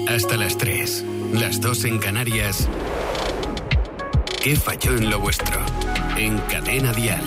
Hasta las 3, las 2 en Canarias. ¿Qué falló en lo vuestro? En Cadena Dial.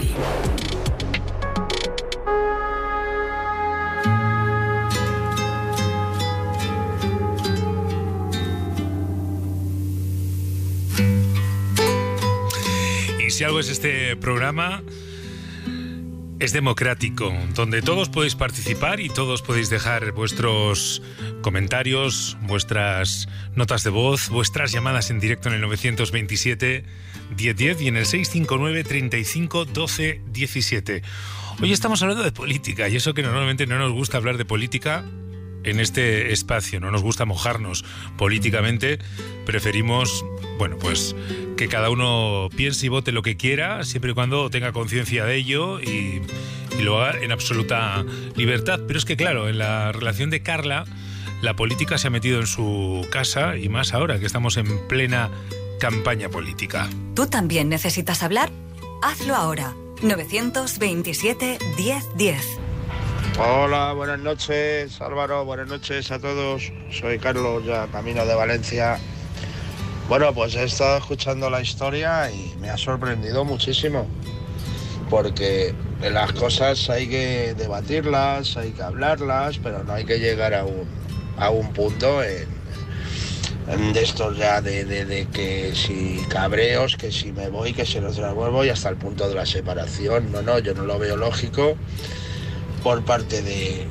Y si algo es este programa, es democrático, donde todos podéis participar y todos podéis dejar vuestros comentarios, vuestras notas de voz, vuestras llamadas en directo en el 927 1010 y en el 659 35 12 17. Hoy estamos hablando de política, y eso que normalmente no nos gusta hablar de política en este espacio, no nos gusta mojarnos políticamente, preferimos, bueno, pues que cada uno piense y vote lo que quiera, siempre y cuando tenga conciencia de ello y lo haga en absoluta libertad. Pero es que claro, en la relación de Carla, la política se ha metido en su casa, y más ahora que estamos en plena campaña política. ¿Tú también necesitas hablar? Hazlo ahora. 927 1010. Hola, buenas noches, Álvaro, buenas noches a todos. Soy Carlos, ya camino de Valencia. Bueno, pues he estado escuchando la historia y me ha sorprendido muchísimo, porque las cosas hay que debatirlas, hay que hablarlas, pero no hay que llegar a un punto de estos ya de que si cabreos, que si me voy, que si no vuelvo, y hasta el punto de la separación. No, yo no lo veo lógico por parte de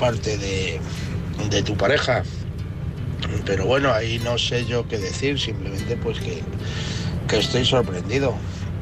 tu pareja. Pero bueno, ahí no sé yo qué decir, simplemente pues que estoy sorprendido,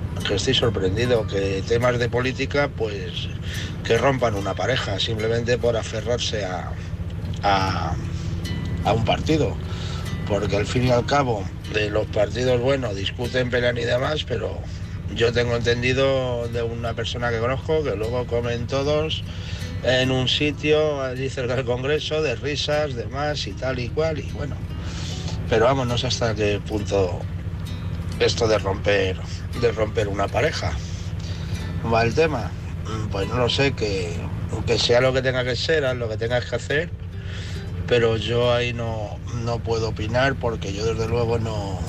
que temas de política pues que rompan una pareja simplemente por aferrarse a un partido, porque al fin y al cabo de los partidos, bueno, discuten, pelean y demás, pero yo tengo entendido de una persona que conozco que luego comen todos en un sitio allí cerca del Congreso, de risas, demás y tal y cual, y bueno, pero vamos, no sé hasta qué punto esto de romper una pareja va el tema. Pues no lo sé, que sea lo que tenga que ser, haz lo que tengas que hacer, pero yo ahí no puedo opinar, porque yo desde luego no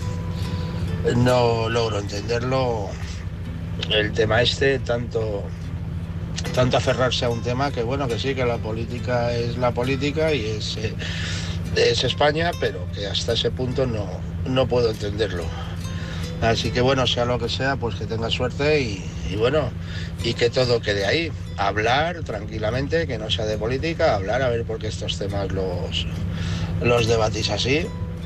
logro entenderlo, el tema este, tanto aferrarse a un tema que bueno, que sí, que la política es la política y es España, pero que hasta ese punto no puedo entenderlo. Así que bueno, sea lo que sea, pues que tenga suerte y bueno, y que todo quede ahí. Hablar tranquilamente, que no sea de política, hablar, a ver por qué estos temas los debatís así,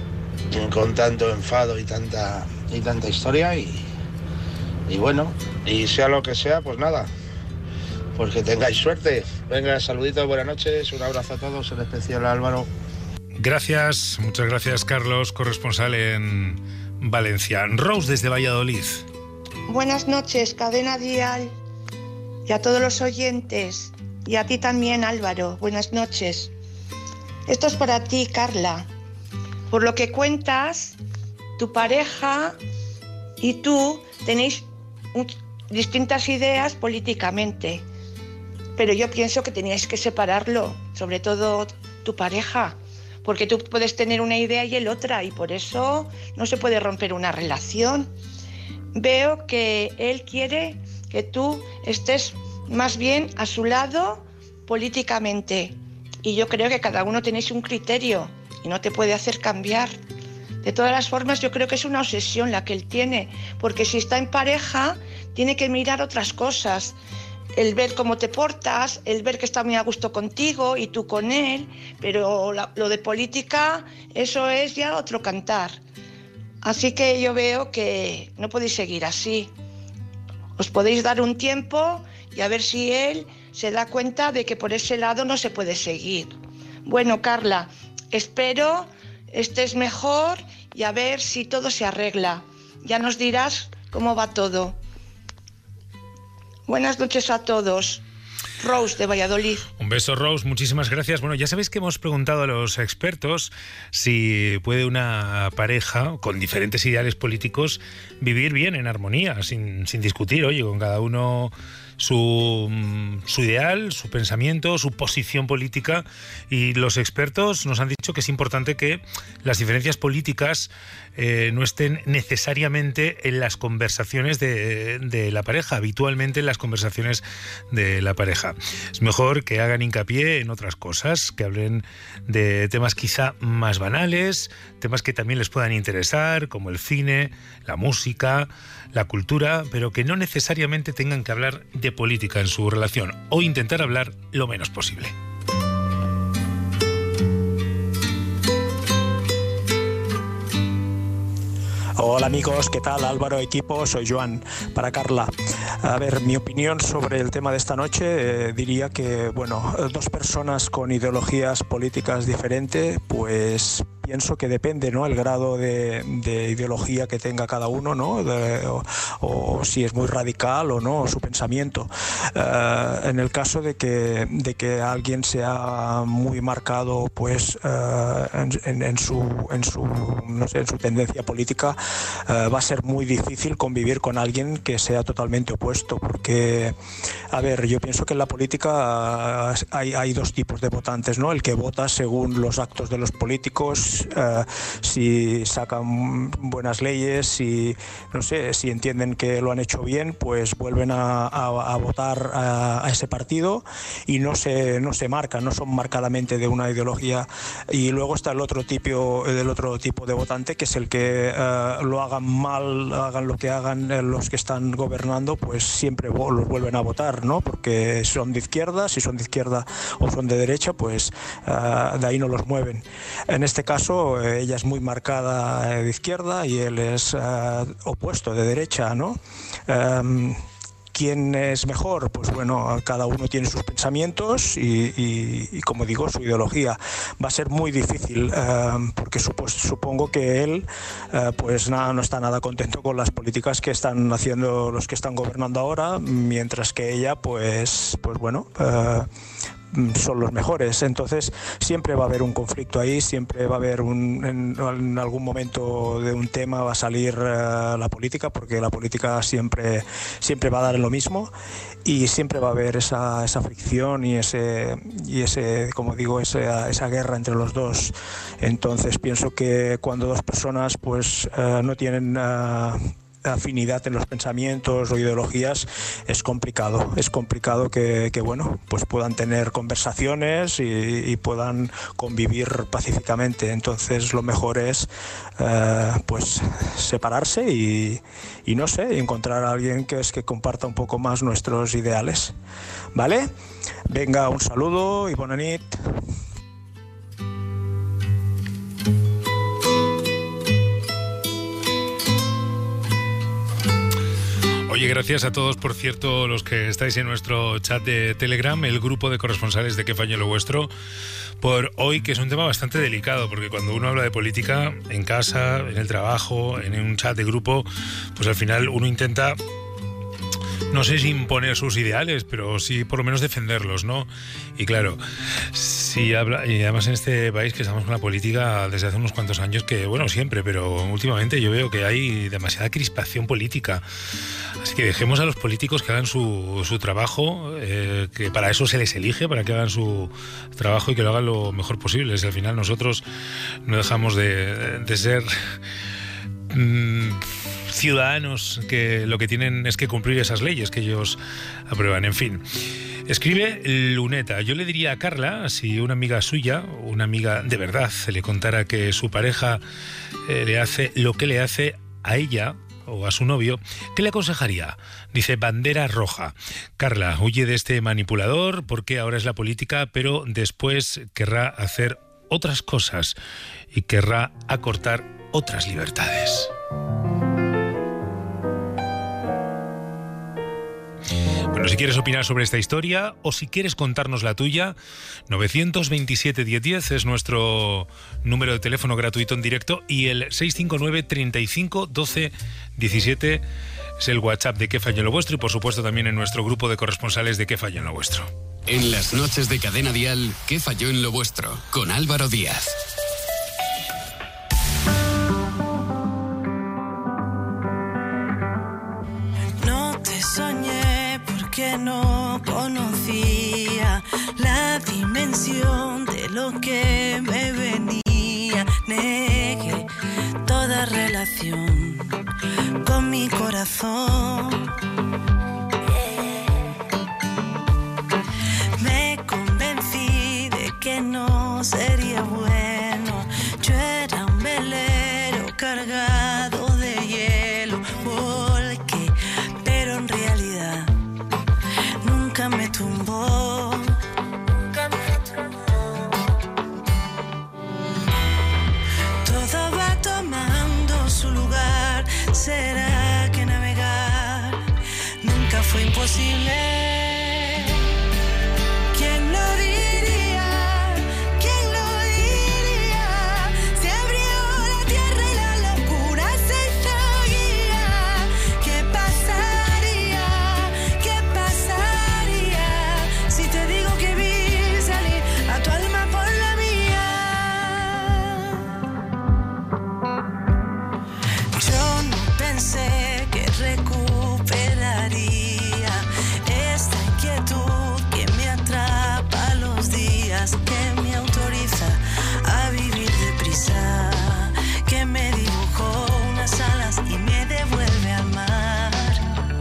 con tanto enfado y tanta historia, y bueno, y sea lo que sea, pues nada, pues que tengáis suerte. Venga, saluditos, buenas noches, un abrazo a todos, en especial a Álvaro. Gracias, muchas gracias, Carlos, corresponsal en Valencia. Rose desde Valladolid. Buenas noches, Cadena Dial, y a todos los oyentes, y a ti también, Álvaro, buenas noches. Esto es para ti, Carla. Por lo que cuentas, tu pareja y tú tenéis distintas ideas políticamente, pero yo pienso que teníais que separarlo, sobre todo tu pareja, porque tú puedes tener una idea y él otra, y por eso no se puede romper una relación. Veo que él quiere que tú estés más bien a su lado políticamente, y yo creo que cada uno tenéis un criterio y no te puede hacer cambiar. De todas las formas, yo creo que es una obsesión la que él tiene, porque si está en pareja tiene que mirar otras cosas, el ver cómo te portas, el ver que está muy a gusto contigo y tú con él, pero lo de política, eso es ya otro cantar. Así que yo veo que no podéis seguir así. Os podéis dar un tiempo y a ver si él se da cuenta de que por ese lado no se puede seguir. Bueno, Carla, espero estés mejor y a ver si todo se arregla. Ya nos dirás cómo va todo. Buenas noches a todos. Rose de Valladolid. Un beso, Rose, muchísimas gracias. Bueno, ya sabéis que hemos preguntado a los expertos si puede una pareja con diferentes ideales políticos vivir bien en armonía, sin discutir, oye, con cada uno su ideal, su pensamiento, su posición política, y los expertos nos han dicho que es importante que las diferencias políticas no estén necesariamente en las conversaciones de la pareja, habitualmente en las conversaciones de la pareja. Es mejor que hagan hincapié en otras cosas, que hablen de temas quizá más banales, temas que también les puedan interesar, como el cine, la música, la cultura, pero que no necesariamente tengan que hablar de política en su relación, o intentar hablar lo menos posible. Hola amigos, ¿qué tal? Álvaro, equipo, soy Joan. Para Carla, a ver, mi opinión sobre el tema de esta noche, diría que, bueno, dos personas con ideologías políticas diferentes, pues pienso que depende, ¿no?, el grado de ideología que tenga cada uno, ¿no?, o si es muy radical o no su pensamiento. En el caso de que alguien sea muy marcado, pues en su tendencia política, va a ser muy difícil convivir con alguien que sea totalmente opuesto, porque, a ver, yo pienso que en la política hay dos tipos de votantes, ¿no? El que vota según los actos de los políticos, si sacan buenas leyes, si entienden que lo han hecho bien, pues vuelven a votar a ese partido y no se marcan, no son marcadamente de una ideología. Y luego está el otro tipo de votante, que es el que lo hagan mal, hagan lo que hagan los que están gobernando, pues siempre los vuelven a votar, ¿no? Porque son de izquierda, si son de izquierda o son de derecha, pues de ahí no los mueven. En este caso, ella es muy marcada de izquierda y él es opuesto, de derecha, ¿no? ¿Quién es mejor? Pues bueno, cada uno tiene sus pensamientos y como digo, su ideología. Va a ser muy difícil, porque supongo que él pues no está nada contento con las políticas que están haciendo los que están gobernando ahora, mientras que ella pues bueno, son los mejores. Entonces siempre va a haber un conflicto ahí, siempre va a haber en algún momento de un tema va a salir la política, porque la política siempre va a dar en lo mismo, y siempre va a haber esa fricción y ese como digo, esa guerra entre los dos. Entonces pienso que cuando dos personas pues no tienen afinidad en los pensamientos o ideologías, es complicado que bueno, pues puedan tener conversaciones y puedan convivir pacíficamente. Entonces lo mejor es pues separarse y no sé, encontrar a alguien que comparta un poco más nuestros ideales, ¿vale? Venga, un saludo y bona nit. Oye, gracias a todos, por cierto, los que estáis en nuestro chat de Telegram, el grupo de corresponsales de Qué Fallo lo Vuestro, por hoy, que es un tema bastante delicado, porque cuando uno habla de política en casa, en el trabajo, en un chat de grupo, pues al final uno intenta, no sé si imponer sus ideales, pero sí por lo menos defenderlos, ¿no? Y claro, y además en este país que estamos con la política desde hace unos cuantos años, que bueno, siempre, pero últimamente yo veo que hay demasiada crispación política. Así que dejemos a los políticos que hagan su trabajo, que para eso se les elige, para que hagan su trabajo y que lo hagan lo mejor posible. Si al final nosotros no dejamos de ser ciudadanos que lo que tienen es que cumplir esas leyes que ellos aprueban. En fin, escribe Luneta: yo le diría a Carla, si una amiga suya, una amiga de verdad, le contara que su pareja le hace lo que le hace a ella o a su novio, ¿qué le aconsejaría? Dice bandera roja. Carla, huye de este manipulador, porque ahora es la política, pero después querrá hacer otras cosas y querrá acortar otras libertades. Bueno, si quieres opinar sobre esta historia o si quieres contarnos la tuya, 927 1010 es nuestro número de teléfono gratuito en directo, y el 659 35 12 17 es el WhatsApp de Qué Fallo en lo Vuestro, y por supuesto también en nuestro grupo de corresponsales de Qué Fallo en lo Vuestro. En las noches de Cadena Dial, Qué Falló en lo Vuestro, con Álvaro Díaz. No te soñé porque no mención de lo que me venía. Negué toda relación con mi corazón. Me convencí de que no sería bueno. Yo era un velero cargado de hielo. Volqué, pero en realidad nunca me tumbó. Todo va tomando su lugar. ¿Será que navegar nunca fue imposible? Que me autoriza a vivir deprisa, que me dibujó unas alas y me devuelve al mar.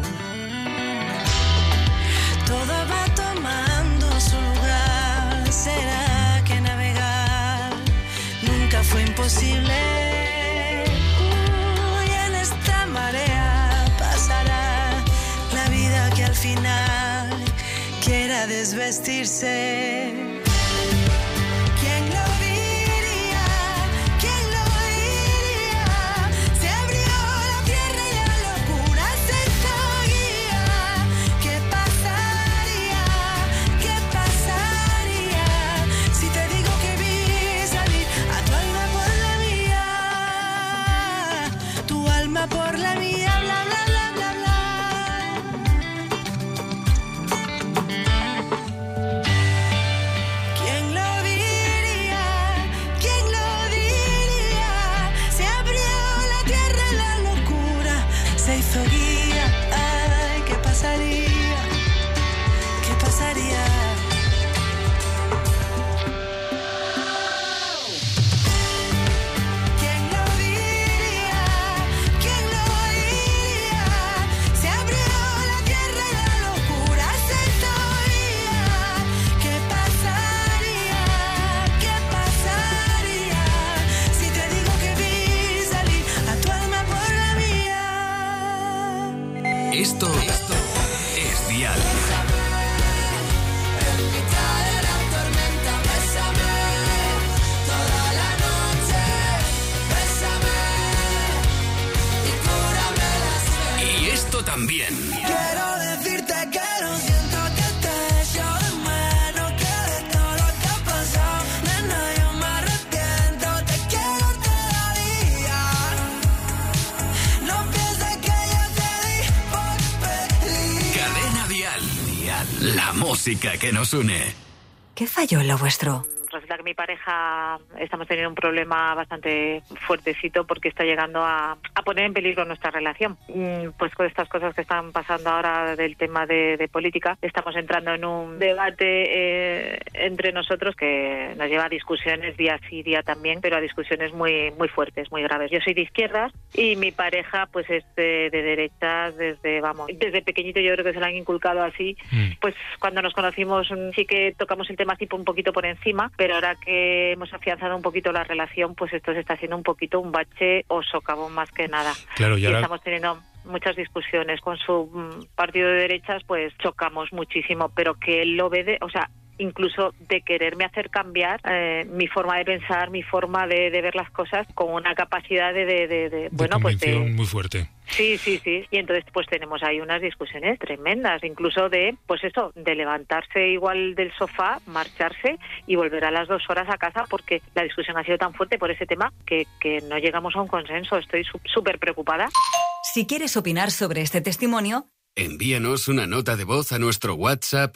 Todo va tomando su lugar. ¿Será que navegar nunca fue imposible? Y en esta marea pasará la vida que al final quiera desvestirse. Por la mía, bla, bla, bla, bla, bla. ¿Quién lo diría? ¿Quién lo diría? Se abrió la tierra y la locura se hizo guía. Ay, ¿qué pasaría? ¿Qué pasaría? Esto es Dial. Y esto también. Quiero decirte que lo siento, que te echo de menos, que de todo lo que ha pasado, nena, yo me arrepiento, te quiero todavía. No pienses que yo te di por feliz. Cadena Dial. La música que nos une. ¿Qué falló en lo vuestro? Resulta que mi pareja estamos teniendo un problema bastante fuertecito porque está llegando a poner en peligro nuestra relación. Pues con estas cosas que están pasando ahora del tema de política, estamos entrando en un debate entre nosotros que nos lleva a discusiones día sí, día también, pero a discusiones muy, muy fuertes, muy graves. Yo soy de izquierdas y mi pareja pues es de derechas desde pequeñito. Yo creo que se lo han inculcado así. Pues cuando nos conocimos sí que tocamos el tema tipo un poquito por encima, pero ahora que hemos afianzado un poquito la relación, pues esto se está haciendo un poquito un bache o socavón más que nada. Claro, y ahora estamos teniendo muchas discusiones con su partido de derechas, pues chocamos muchísimo, pero que él lo ve incluso de quererme hacer cambiar mi forma de pensar, mi forma de ver las cosas, con una capacidad de convicción muy fuerte. Sí. Y entonces pues tenemos ahí unas discusiones tremendas, incluso de levantarse igual del sofá, marcharse y volver a las 2 horas a casa, porque la discusión ha sido tan fuerte por ese tema que no llegamos a un consenso. Estoy súper preocupada. Si quieres opinar sobre este testimonio, envíanos una nota de voz a nuestro WhatsApp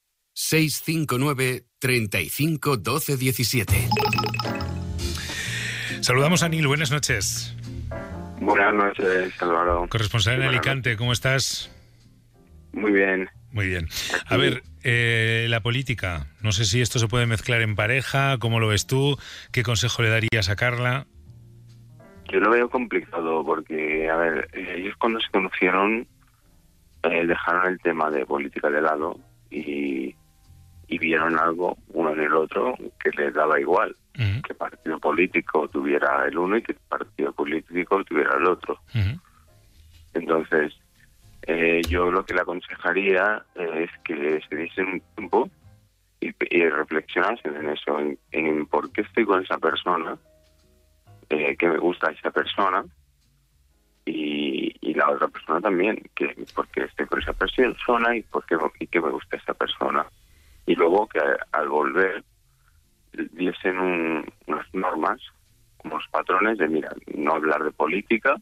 659 35 12 17. Saludamos a Nil, buenas noches. Buenas noches, Álvaro. Corresponsal en Alicante, ¿cómo estás? Muy bien. Muy bien. A ver, la política. No sé si esto se puede mezclar en pareja, ¿cómo lo ves tú? ¿Qué consejo le darías a Carla? Yo lo veo complicado porque, a ver, ellos cuando se conocieron dejaron el tema de política de lado y vieron algo uno en el otro que les daba igual. Uh-huh. Que partido político tuviera el uno y que partido político tuviera el otro. Uh-huh. Entonces, yo lo que le aconsejaría es que se diesen un tiempo y reflexionasen en eso, en por qué estoy con esa persona, que me gusta esa persona y la otra persona también, que por qué estoy con esa persona y qué me gusta esa persona. Y luego que al volver diesen unas normas, unos patrones de, mira, no hablar de política,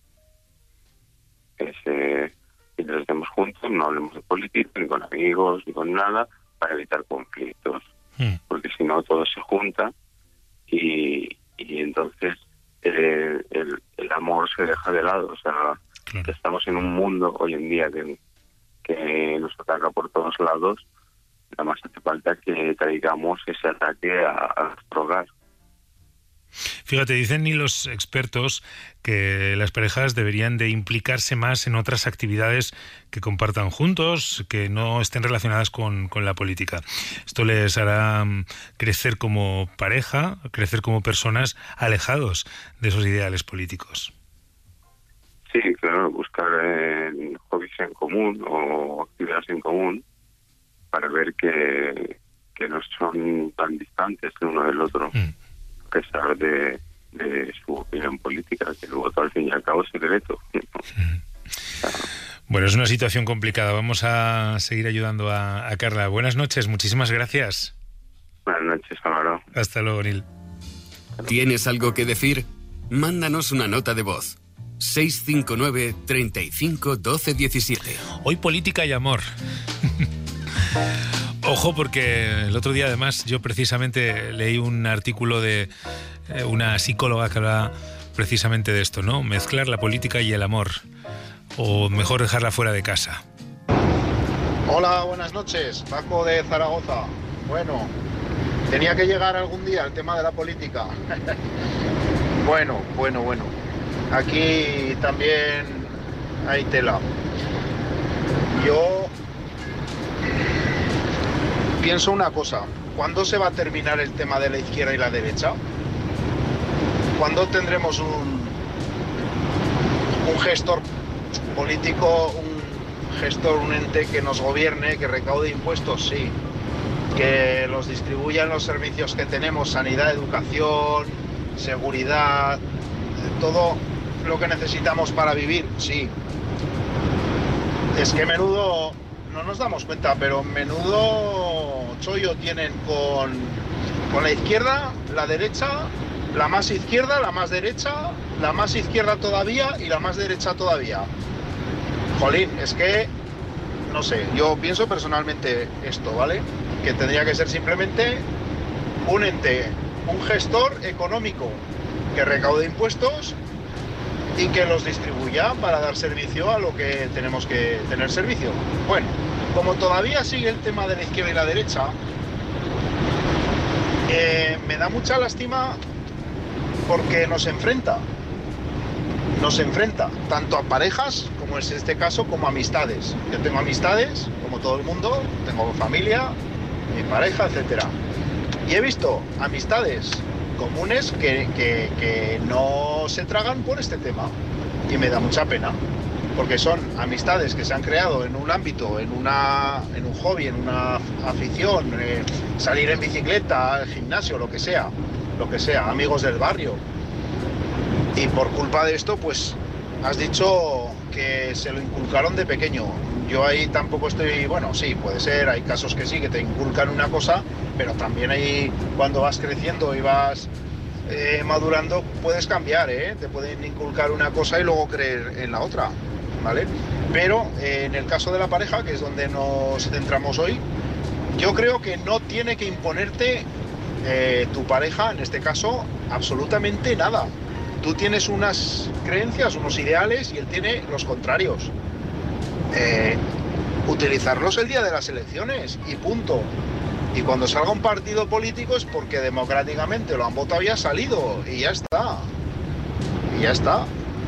mientras estemos juntos no hablemos de política, ni con amigos, ni con nada, para evitar conflictos. Porque si no todo se junta y entonces el amor se deja de lado. O sea, claro. Estamos en un mundo hoy en día que nos ataca por todos lados. Nada más hace falta que traigamos ese ataque a nuestro hogar. Fíjate, dicen ni los expertos que las parejas deberían de implicarse más en otras actividades que compartan juntos, que no estén relacionadas con la política. Esto les hará crecer como pareja, crecer como personas alejados de esos ideales políticos. Sí, claro, buscar hobbies en común o actividades en común para ver que no son tan distantes el uno del otro. A pesar de su opinión política, que el voto al fin y al cabo es secreto. Bueno, es una situación complicada. Vamos a seguir ayudando a Carla. Buenas noches, muchísimas gracias. Buenas noches, Álvaro. Hasta luego, Nil. ¿Tienes algo que decir? Mándanos una nota de voz. 659 35 12 17. Hoy política y amor. Ojo, porque el otro día además yo precisamente leí un artículo de una psicóloga que hablaba precisamente de esto, ¿no? Mezclar la política y el amor, o mejor dejarla fuera de casa. Hola, buenas noches, Paco de Zaragoza. Bueno, tenía que llegar algún día el tema de la política. Bueno. Aquí también hay tela. Yo pienso una cosa, ¿cuándo se va a terminar el tema de la izquierda y la derecha? ¿Cuándo tendremos un gestor político, un ente que nos gobierne, que recaude impuestos? Sí. Que los distribuya en los servicios que tenemos, sanidad, educación, seguridad, todo lo que necesitamos para vivir, sí. Es que menudo... No nos damos cuenta, pero menudo chollo tienen con la izquierda, la derecha, la más izquierda, la más derecha, la más izquierda todavía y la más derecha todavía. Jolín, es que, no sé, yo pienso personalmente esto, ¿vale? Que tendría que ser simplemente un ente, un gestor económico que recaude impuestos y que los distribuya para dar servicio a lo que tenemos que tener servicio. Bueno, como todavía sigue el tema de la izquierda y la derecha, me da mucha lástima porque nos enfrenta tanto a parejas, como es este caso, como a amistades. Yo tengo amistades, como todo el mundo, tengo familia, mi pareja, etcétera. Y he visto amistades comunes que no se tragan por este tema y me da mucha pena porque son amistades que se han creado en un ámbito, en un hobby, en una afición, salir en bicicleta, al gimnasio, lo que sea, amigos del barrio, y por culpa de esto pues has dicho que se lo inculcaron de pequeño. Yo ahí tampoco estoy, bueno, sí, puede ser, hay casos que sí, que te inculcan una cosa, pero también ahí cuando vas creciendo y vas madurando puedes cambiar, te pueden inculcar una cosa y luego creer en la otra, ¿vale? Pero en el caso de la pareja, que es donde nos centramos hoy, yo creo que no tiene que imponerte tu pareja, en este caso, absolutamente nada. Tú tienes unas creencias, unos ideales y él tiene los contrarios. utilizarlos el día de las elecciones y punto. Y cuando salga un partido político es porque democráticamente lo han votado y ha salido, y ya está. Y ya está.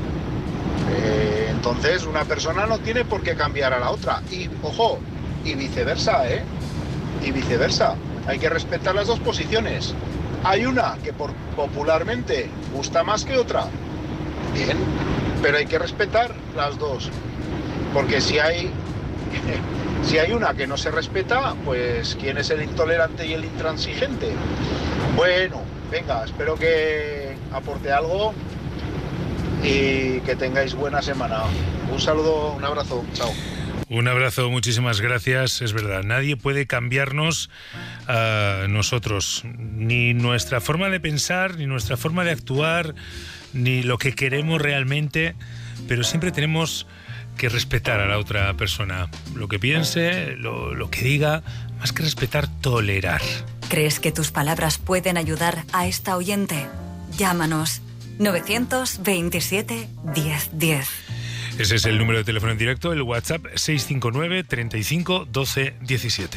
Entonces una persona no tiene por qué cambiar a la otra. Y, ojo, y viceversa, ¿eh? Y viceversa. Hay que respetar las dos posiciones. Hay una que popularmente gusta más que otra. Bien, pero hay que respetar las dos. Porque si hay una que no se respeta, pues ¿quién es el intolerante y el intransigente? Bueno, venga, espero que aporte algo y que tengáis buena semana. Un saludo, un abrazo, chao. Un abrazo, muchísimas gracias. Es verdad, nadie puede cambiarnos a nosotros, ni nuestra forma de pensar, ni nuestra forma de actuar, ni lo que queremos realmente, pero siempre tenemos que respetar a la otra persona. Lo que piense, lo que diga, más que respetar, tolerar. ¿Crees que tus palabras pueden ayudar a esta oyente? Llámanos 927 1010. Ese es el número de teléfono en directo, el WhatsApp 659 35 12 17.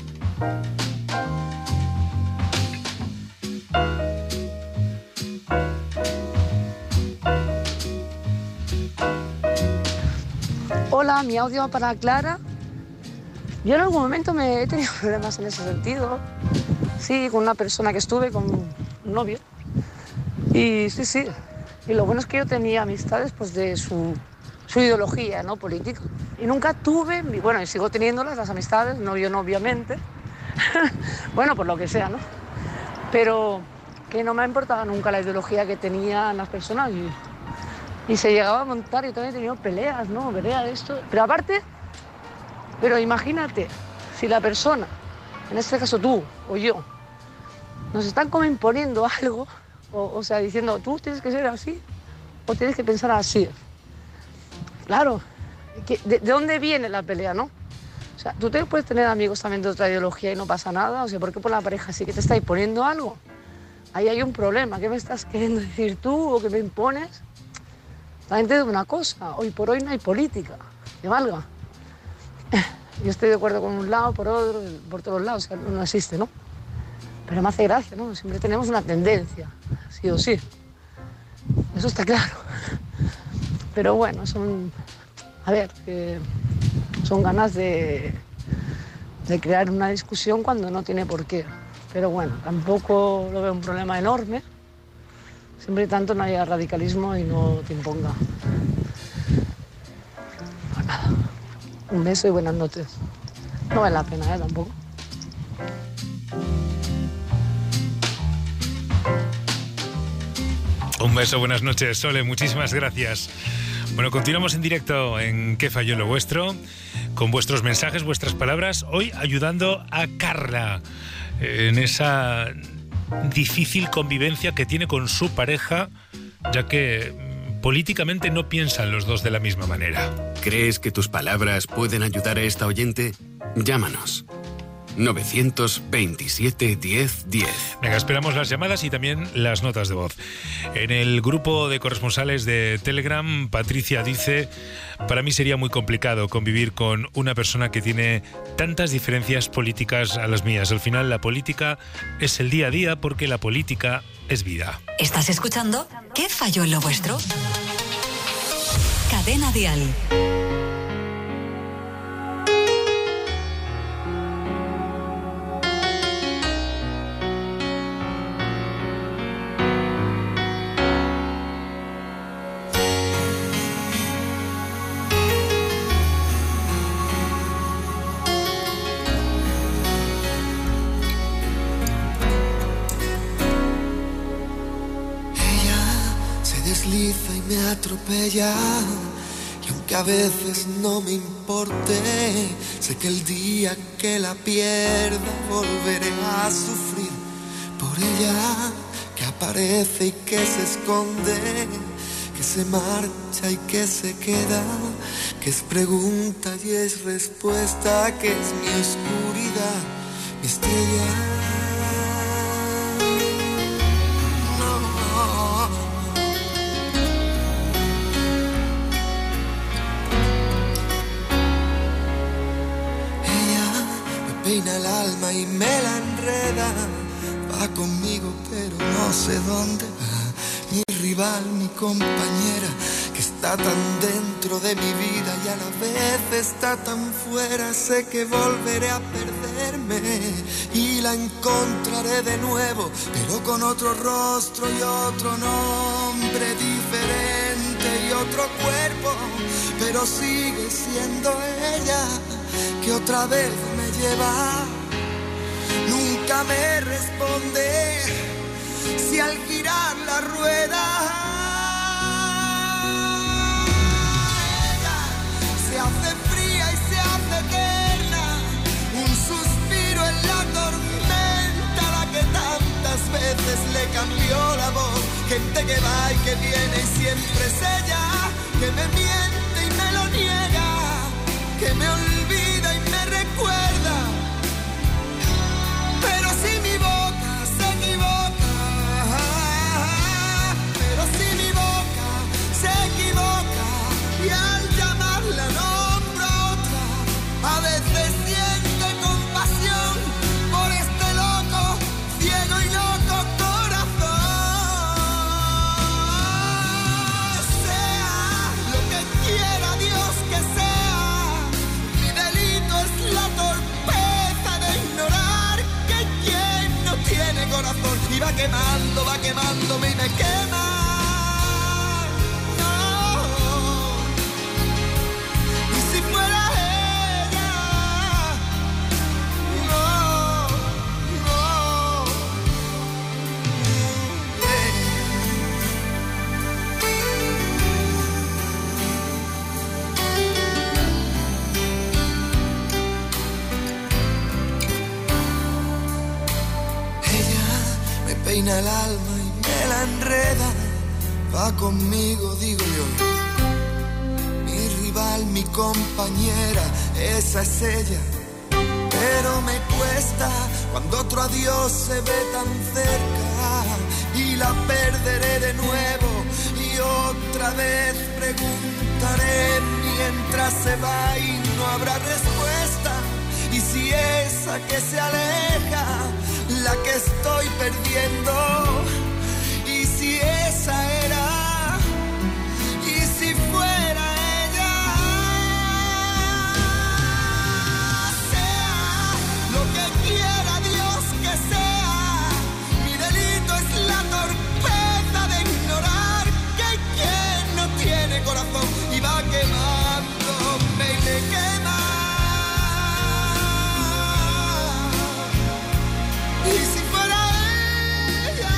Hola, mi audio para Clara. Yo en algún momento me he tenido problemas en ese sentido. Sí, con una persona que estuve, con un novio. Y sí. Y lo bueno es que yo tenía amistades pues de su ideología, ¿no? Política. Y nunca tuve, bueno, y sigo teniéndolas, las amistades, novio no, obviamente. Bueno, por lo que sea, ¿no? Pero que no me ha importado nunca la ideología que tenían las personas y se llegaba a montar. Yo también he tenido peleas, ¿no? Peleas de esto. Pero aparte, imagínate, si la persona, en este caso tú o yo, nos están como imponiendo algo, o sea, diciendo, tú tienes que ser así o tienes que pensar así. Claro, ¿de dónde viene la pelea, no? O sea, tú puedes tener amigos también de otra ideología y no pasa nada. O sea, ¿por qué por la pareja sí que te está imponiendo algo? Ahí hay un problema. ¿Qué me estás queriendo decir tú o qué me impones? También te digo una cosa. Hoy por hoy no hay política que valga. Yo estoy de acuerdo con un lado, por otro, por todos lados. O sea, no existe, ¿no? Pero me hace gracia, ¿no? Siempre tenemos una tendencia, sí o sí. Eso está claro. Pero bueno, son ganas de crear una discusión cuando no tiene por qué. Pero bueno, tampoco lo veo un problema enorme. Siempre y tanto no haya radicalismo y no te imponga. Pues nada, un beso y buenas noches. No vale la pena, tampoco. Un beso, buenas noches, Sole, muchísimas gracias. Bueno, continuamos en directo en ¿Qué falló en lo vuestro? Con vuestros mensajes, vuestras palabras, hoy ayudando a Carla en esa difícil convivencia que tiene con su pareja, ya que políticamente no piensan los dos de la misma manera. ¿Crees que tus palabras pueden ayudar a esta oyente? Llámanos. 927 1010. Venga, esperamos las llamadas y también las notas de voz. En el grupo de corresponsales de Telegram, Patricia dice: para mí sería muy complicado convivir con una persona que tiene tantas diferencias políticas a las mías. Al final la política es el día a día porque la política es vida. ¿Estás escuchando? ¿Qué falló en lo vuestro? Cadena Dial. Y me atropella, y aunque a veces no me importe, sé que el día que la pierda volveré a sufrir por ella, que aparece y que se esconde, que se marcha y que se queda, que es pregunta y es respuesta, que es mi oscuridad, mi estrella. alma y me la enreda. Va conmigo pero no sé dónde va. Mi rival, mi compañera, que está tan dentro de mi vida y a la vez está tan fuera. Sé que volveré a perderme y la encontraré de nuevo, pero con otro rostro y otro nombre diferente y otro cuerpo, pero sigue siendo ella que otra vez me lleva. Nunca me responde si al girar la rueda ella se hace fría y se hace eterna, un suspiro en la tormenta, la que tantas veces le cambió la voz. Gente que va y que viene y siempre es ella, que me miente y me lo niega, que me olvida y me recuerda. Pero si mi boca se equivoca, pero si mi boca se equivoca y al llamarla nombro a otra, a veces siente compasión por este loco, ciego y loco corazón. Sea lo que quiera Dios que sea, mi delito es la torpeza de ignorar que quien no tiene corazón y va quemándome y me quema. No. Y si fuera ella, no, no. Ella me peina el alma y me la enreda. Va conmigo, digo yo. Mi rival, mi compañera, esa es ella. Pero me cuesta cuando otro adiós se ve tan cerca y la perderé de nuevo y otra vez preguntaré mientras se va y no habrá respuesta. Y si esa que se aleja, la que estoy perdiendo, y si esa era, y si fuera ella, sea lo que quiera Dios que sea, mi delito es la torpeza de ignorar que quien no tiene corazón y va quemándome y me quema. Y si fuera ella,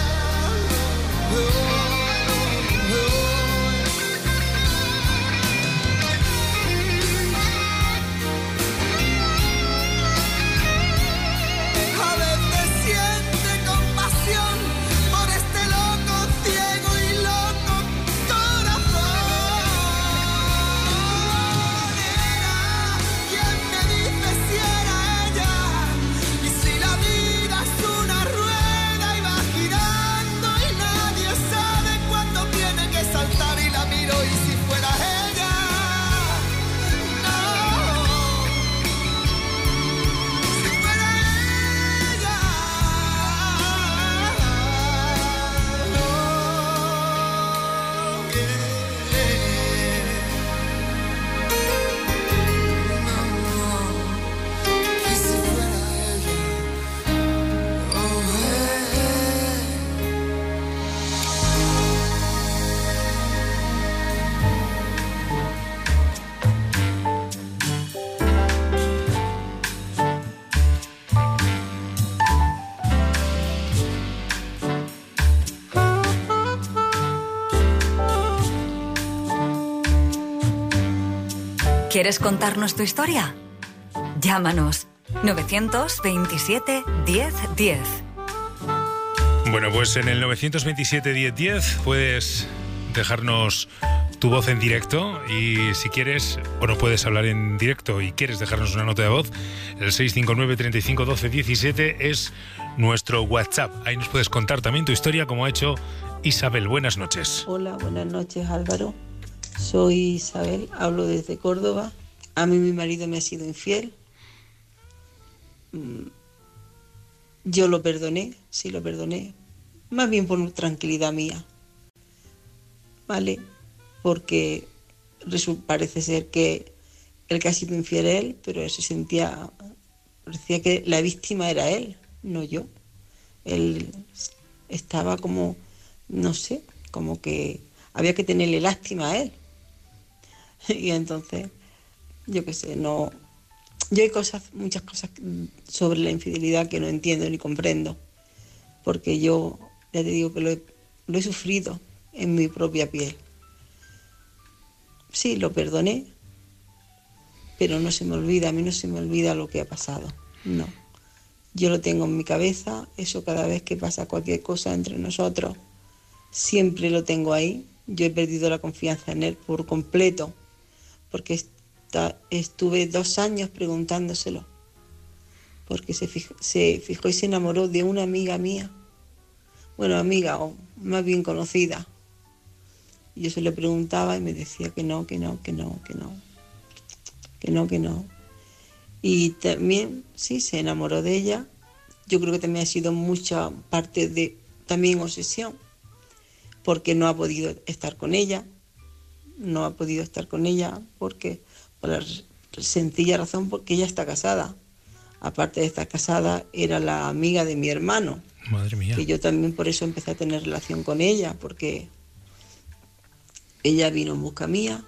a veces siente compasión por este loco, ciego y loco corazón. Era quien me dice si era ella, y si la vida es una rueda y va girando y nadie sabe cuándo tiene que saltar, y la miro y si fuera ella, no. Si fuera ella, no. Y si fuera ella, ¿Quieres contarnos tu historia? Llámanos 927 1010. Bueno, pues en el 927 1010 puedes dejarnos tu voz en directo, y si quieres o no puedes hablar en directo y quieres dejarnos una nota de voz, el 659 35 12 17 es nuestro WhatsApp. Ahí nos puedes contar también tu historia, como ha hecho Isabel. Buenas noches. Hola, buenas noches, Álvaro. Soy Isabel, hablo desde Córdoba. A mí mi marido me ha sido infiel. Yo lo perdoné, sí lo perdoné, más bien por tranquilidad mía, ¿vale? Porque parece ser que él que ha sido infiel a él, pero él parecía que la víctima era él, no yo. Él estaba como, no sé, como que había que tenerle lástima a él. Y entonces, yo qué sé, no... Yo hay muchas cosas sobre la infidelidad que no entiendo ni comprendo, porque yo, ya te digo que lo he sufrido en mi propia piel. Sí, lo perdoné, pero no se me olvida, a mí no se me olvida lo que ha pasado, no. Yo lo tengo en mi cabeza, eso cada vez que pasa cualquier cosa entre nosotros, siempre lo tengo ahí. Yo he perdido la confianza en él por completo, porque estuve 2 años preguntándoselo, porque se fijó y se enamoró de una amiga mía, bueno, amiga o más bien conocida. Y yo se le preguntaba y me decía que no. Y también, sí, se enamoró de ella. Yo creo que también ha sido mucha parte de también obsesión, porque no ha podido estar con ella. No ha podido estar con ella porque, por la sencilla razón, porque ella está casada. Aparte de estar casada, era la amiga de mi hermano. Madre mía. Que yo también por eso empecé a tener relación con ella, porque ella vino en busca mía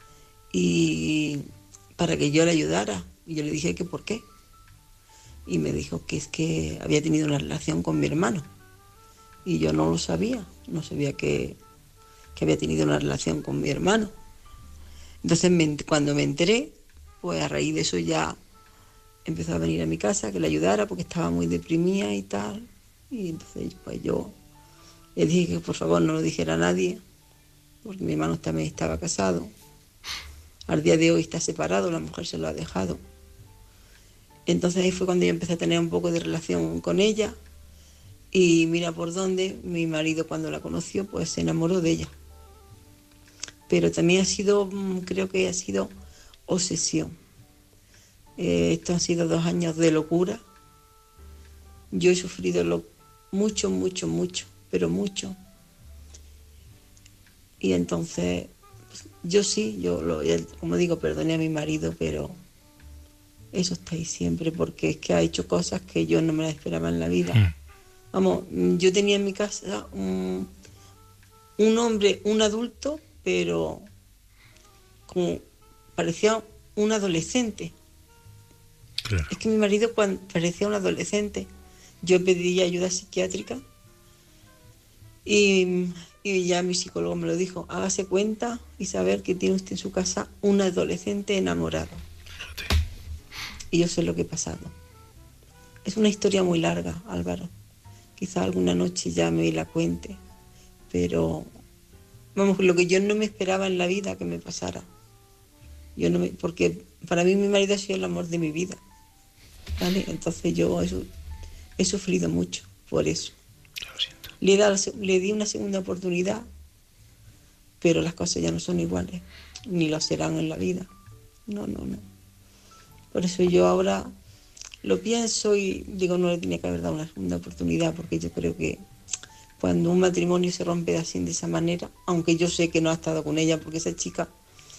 y para que yo le ayudara. Y yo le dije que por qué. Y me dijo que es que había tenido una relación con mi hermano. Y yo no lo sabía. No sabía que había tenido una relación con mi hermano. Entonces cuando me enteré, pues a raíz de eso ya empezó a venir a mi casa que le ayudara porque estaba muy deprimida y tal. Y entonces pues yo le dije que por favor no lo dijera a nadie, porque mi hermano también estaba casado. Al día de hoy está separado, la mujer se lo ha dejado. Entonces ahí fue cuando yo empecé a tener un poco de relación con ella. Y mira por dónde, mi marido cuando la conoció, pues se enamoró de ella. Pero también creo que ha sido obsesión. Estos han sido 2 años de locura. Yo he sufrido mucho, pero mucho. Y entonces, pues, como digo, perdoné a mi marido, pero eso está ahí siempre, porque es que ha hecho cosas que yo no me las esperaba en la vida. Vamos, yo tenía en mi casa un hombre, un adulto, pero como parecía un adolescente. Claro. Es que mi marido parecía un adolescente. Yo pedí ayuda psiquiátrica y ya mi psicólogo me lo dijo: hágase cuenta y saber que tiene usted en su casa un adolescente enamorado. Y yo sé lo que he pasado. Es una historia muy larga, Álvaro. Quizá alguna noche ya me la cuente, pero vamos, lo que yo no me esperaba en la vida que me pasara. Porque para mí mi marido ha sido el amor de mi vida, ¿vale? Entonces yo he sufrido mucho por eso. Le di una segunda oportunidad, pero las cosas ya no son iguales, ni lo serán en la vida. No. Por eso yo ahora lo pienso y digo, no le tenía que haber dado una segunda oportunidad, porque yo creo que cuando un matrimonio se rompe así de esa manera, aunque yo sé que no ha estado con ella, porque esa chica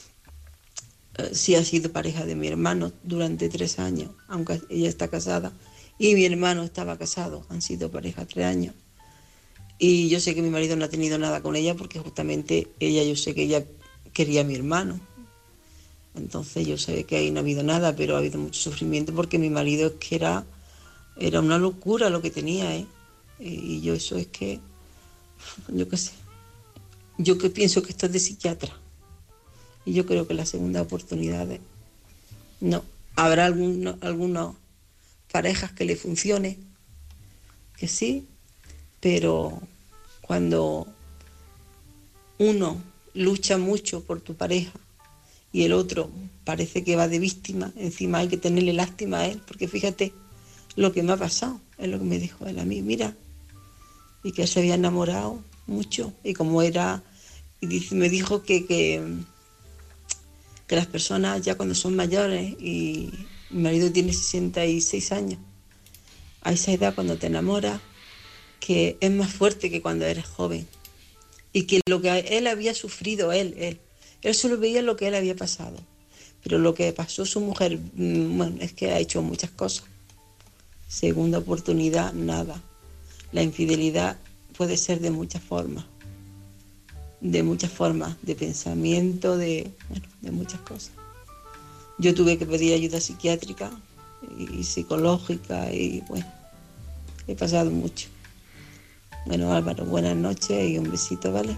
sí ha sido pareja de mi hermano durante 3 años, aunque ella está casada, y mi hermano estaba casado, han sido pareja 3 años. Y yo sé que mi marido no ha tenido nada con ella porque justamente yo sé que ella quería a mi hermano. Entonces yo sé que ahí no ha habido nada, pero ha habido mucho sufrimiento porque mi marido es que era una locura lo que tenía, ¿eh? Y yo eso es que, yo qué sé, yo que pienso que esto es de psiquiatra. Y yo creo que las segundas oportunidades, no. Habrá algunas parejas que le funcione, que sí, pero cuando uno lucha mucho por tu pareja y el otro parece que va de víctima, encima hay que tenerle lástima a él, porque fíjate lo que me ha pasado, es lo que me dijo él a mí, mira, y que él se había enamorado mucho, y como era, me dijo que las personas ya cuando son mayores, y mi marido tiene 66 años, a esa edad cuando te enamoras, que es más fuerte que cuando eres joven. Y que lo que él había sufrido, él solo veía lo que él había pasado. Pero lo que pasó su mujer, bueno, es que ha hecho muchas cosas. Segunda oportunidad, nada. La infidelidad puede ser de muchas formas. De muchas formas, de pensamiento, de muchas cosas. Yo tuve que pedir ayuda psiquiátrica y psicológica y bueno, he pasado mucho. Bueno, Álvaro, buenas noches y un besito, ¿vale?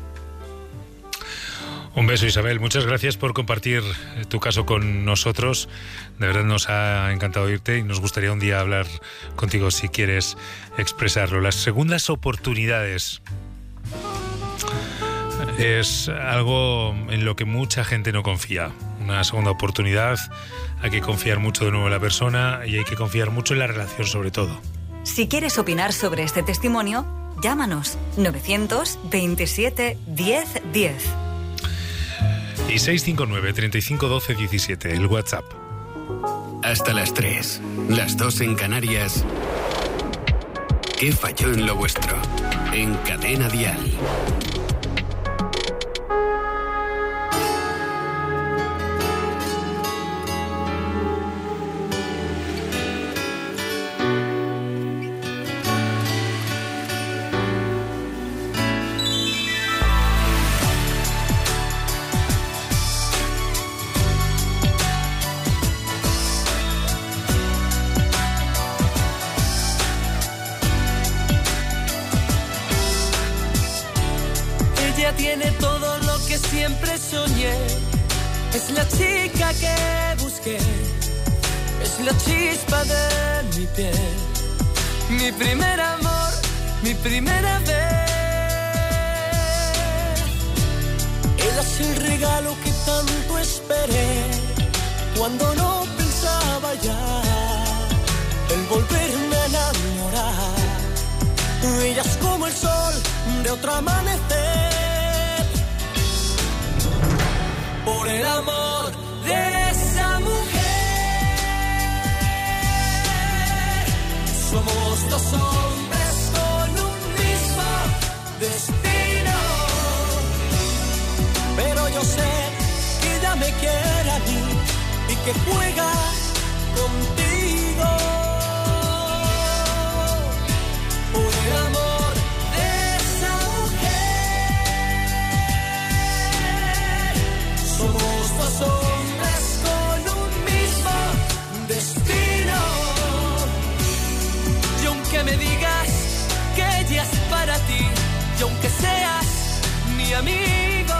Un beso, Isabel. Muchas gracias por compartir tu caso con nosotros. De verdad nos ha encantado oírte y nos gustaría un día hablar contigo si quieres expresarlo. Las segundas oportunidades es algo en lo que mucha gente no confía. Una segunda oportunidad, hay que confiar mucho de nuevo en la persona y hay que confiar mucho en la relación sobre todo. Si quieres opinar sobre este testimonio, llámanos 927 10 10. Y 659 35 12 17, el WhatsApp. Hasta las 3, las 2 en Canarias. ¿Qué falló en lo vuestro? En Cadena Dial. Tiene todo lo que siempre soñé. Es la chica que busqué. Es la chispa de mi piel. Mi primer amor, mi primera vez. Ella es el regalo que tanto esperé. Cuando no pensaba ya el volverme a enamorar. Ella es como el sol de otro amanecer. Por el amor de esa mujer, somos dos hombres con un mismo destino. Pero yo sé que ella me quiere a mí y que juega contigo. Por el amor. Somos dos hombres con un mismo destino. Y aunque me digas que ella es para ti, y aunque seas mi amigo,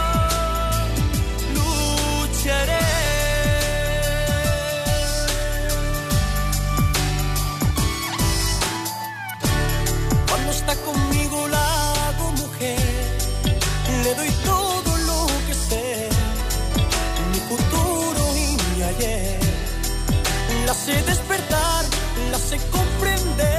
lucharé. Cuando está conmigo la hago mujer, le doy todo lo que sé. Futuro y mi ayer, la sé despertar, la sé comprender.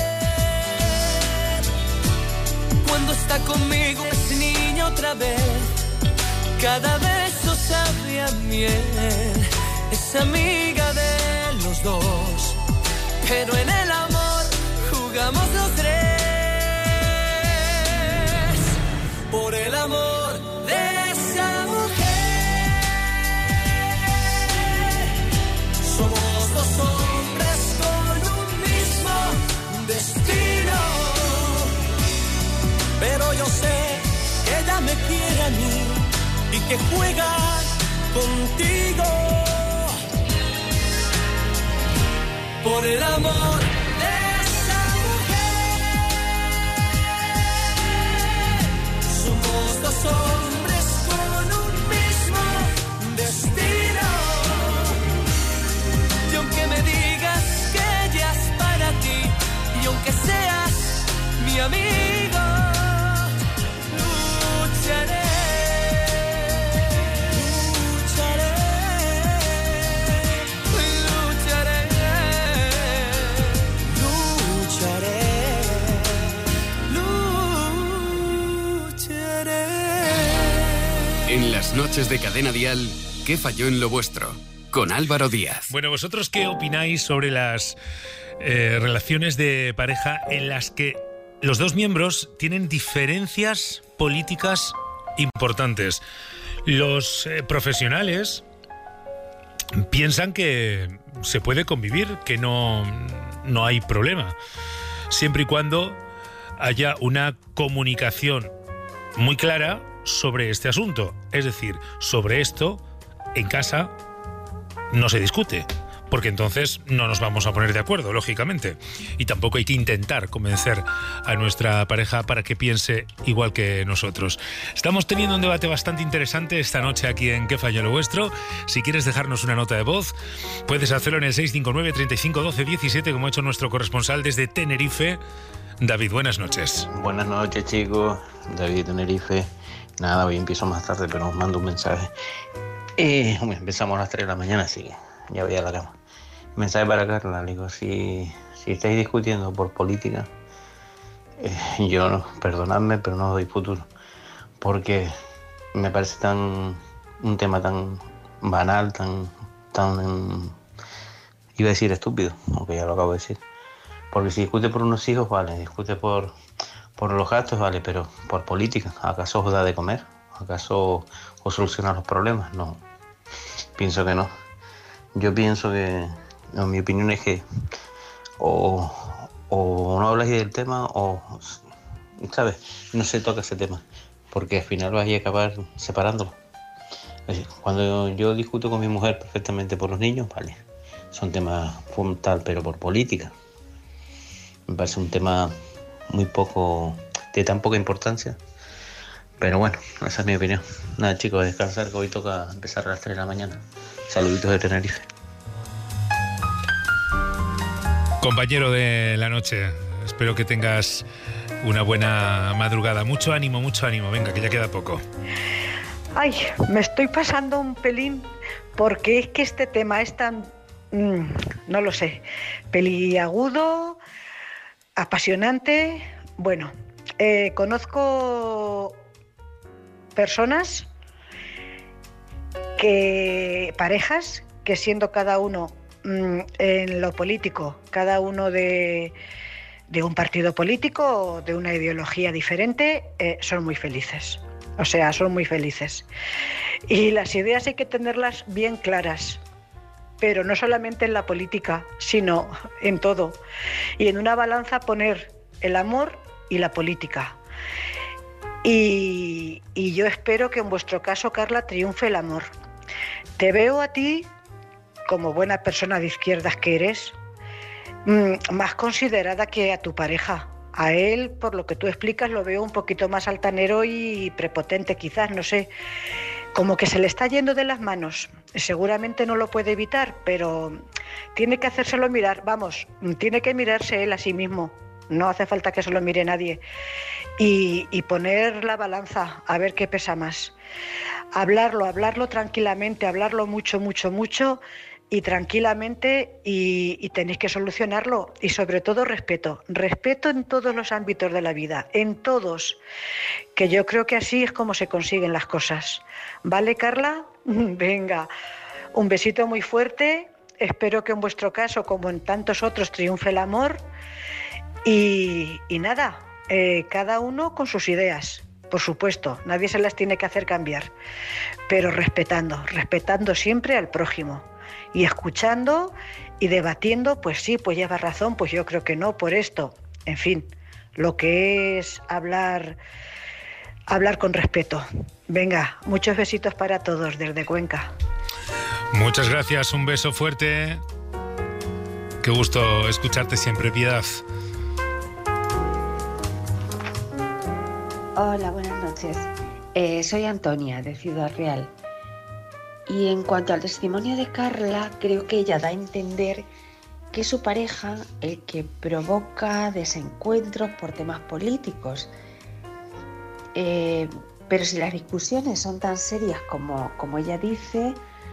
Cuando está conmigo es niña otra vez, cada beso sabe a miel. Es amiga de los dos, pero en el amor jugamos los tres. Por el amor de esa mujer. Somos dos hombres con un mismo destino. Pero yo sé que ella me quiere a mí y que juega contigo. Por el amor de esa mujer. Somos dos hombres con un mismo destino. Y aunque me digas que ella es para ti, y aunque seas mi amigo, lucharé, lucharé, lucharé, lucharé, lucharé. En las noches de Cadena Dial, ¿qué falló en lo vuestro? Con Álvaro Díaz. Bueno, ¿vosotros qué opináis sobre las relaciones de pareja en las que los dos miembros tienen diferencias políticas importantes. Los profesionales piensan que se puede convivir, que no hay problema, siempre y cuando haya una comunicación muy clara sobre este asunto. Es decir, sobre esto en casa no se discute, porque entonces no nos vamos a poner de acuerdo, lógicamente. Y tampoco hay que intentar convencer a nuestra pareja para que piense igual que nosotros. Estamos teniendo un debate bastante interesante esta noche aquí en ¿Qué falló lo vuestro? Si quieres dejarnos una nota de voz, puedes hacerlo en el 659 35 12 17, como ha hecho nuestro corresponsal desde Tenerife, David. Buenas noches. Buenas noches, chicos. David, Tenerife. Nada, hoy empiezo más tarde, pero os mando un mensaje. Empezamos a las 3 de la mañana, así que ya voy a la cama. Mensaje para Carla, le digo, si estáis discutiendo por política, yo no, perdonadme, pero no doy futuro, porque me parece un tema tan banal, tan iba a decir estúpido, aunque ya lo acabo de decir, porque si discute por unos hijos, vale, discute por los gastos, vale, pero por política, ¿acaso os da de comer? ¿Acaso os soluciona los problemas? No, pienso que no. Yo pienso que, no, mi opinión es que o no habláis del tema o, ¿sabes? No se toca ese tema, porque al final vais a acabar separándolo. Cuando yo discuto con mi mujer perfectamente por los niños, vale, son temas tal, pero por política me parece un tema de tan poca importancia. Pero bueno, esa es mi opinión. Nada, chicos, descansar, que hoy toca empezar a las 3 de la mañana. Saluditos de Tenerife. Compañero de la noche, espero que tengas una buena madrugada. Mucho ánimo, venga, que ya queda poco. Ay, me estoy pasando un pelín, porque es que este tema es tan, no lo sé, peliagudo, apasionante. Bueno, conozco personas, parejas, que siendo cada uno en lo político, cada uno de un partido político o de una ideología diferente, son muy felices. O sea, son muy felices. Y las ideas hay que tenerlas bien claras, pero no solamente en la política, sino en todo. Y en una balanza poner el amor y la política. Y yo espero que en vuestro caso, Carla, triunfe el amor. Te veo a ti, como buena persona de izquierdas que eres, más considerada que a tu pareja. A él, por lo que tú explicas, lo veo un poquito más altanero y prepotente, quizás, no sé. Como que se le está yendo de las manos. Seguramente no lo puede evitar, pero tiene que hacérselo mirar. Vamos, tiene que mirarse él a sí mismo. No hace falta que se lo mire nadie. Y poner la balanza, a ver qué pesa más. Hablarlo tranquilamente, hablarlo mucho y tranquilamente, y tenéis que solucionarlo. Y sobre todo respeto en todos los ámbitos de la vida, en todos, que yo creo que así es como se consiguen las cosas. ¿Vale, Carla? Venga, un besito muy fuerte. Espero que en vuestro caso, como en tantos otros, triunfe el amor. Y nada, cada uno con sus ideas, por supuesto, nadie se las tiene que hacer cambiar, pero respetando siempre al prójimo y escuchando y debatiendo, pues sí, pues lleva razón, pues yo creo que no, por esto, en fin, lo que es hablar con respeto. Venga, muchos besitos para todos desde Cuenca. Muchas gracias, un beso fuerte. Qué gusto escucharte siempre, Piedad. Hola, buenas noches. Soy Antonia, de Ciudad Real. Y en cuanto al testimonio de Carla, creo que ella da a entender que es su pareja el que provoca desencuentros por temas políticos. Pero si las discusiones son tan serias como ella dice,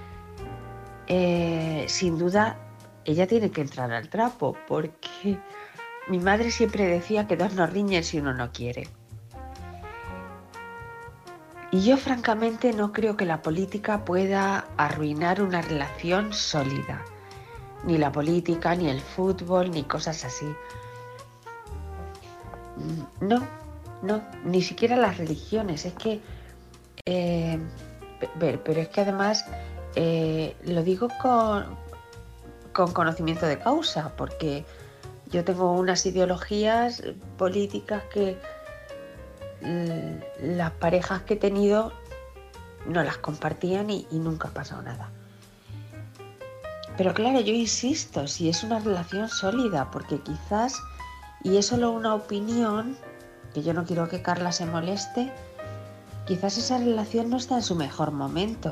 sin duda ella tiene que entrar al trapo, porque mi madre siempre decía que dos no riñen si uno no quiere. Y yo francamente no creo que la política pueda arruinar una relación sólida. ni la política, ni el fútbol, ni cosas así. No, ni siquiera las religiones. Es que, pero es que además lo digo con conocimiento de causa, porque yo tengo unas ideologías políticas que las parejas que he tenido no las compartían y nunca ha pasado nada. Pero claro, yo insisto, si es una relación sólida, porque quizás, y es solo una opinión, que yo no quiero que Carla se moleste, quizás esa relación no está en su mejor momento.